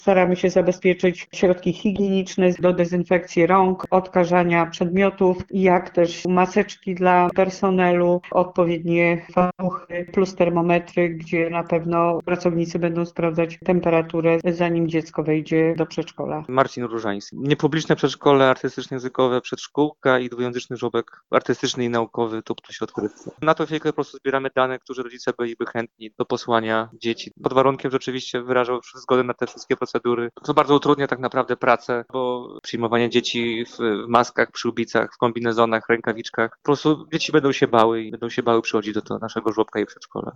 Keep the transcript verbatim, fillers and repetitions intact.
Staramy się zabezpieczyć środki higieniczne do dezynfekcji rąk, odkażania przedmiotów, jak też maseczki dla personelu, odpowiednie fanuchy plus termometry, gdzie na pewno pracownicy będą sprawdzać temperaturę, zanim dziecko wejdzie do przedszkola. Marcin Różański. Niepubliczne przedszkole artystyczno-językowe, przedszkółka i dwujęzyczny żłobek artystyczny i naukowy tu przy odkrywce. Na tą chwilę po prostu zbieramy dane, które rodzice byliby chętni do posłania dzieci. Pod warunkiem, że oczywiście wyrażał zgodę na te wszystkie procedury, co bardzo utrudnia tak naprawdę pracę, bo przyjmowanie dzieci w, w maskach, przyłbicach, w kombinezonach, rękawiczkach, po prostu dzieci będą się bały i będą się bały przychodzić do, do naszego żłobka i przedszkola.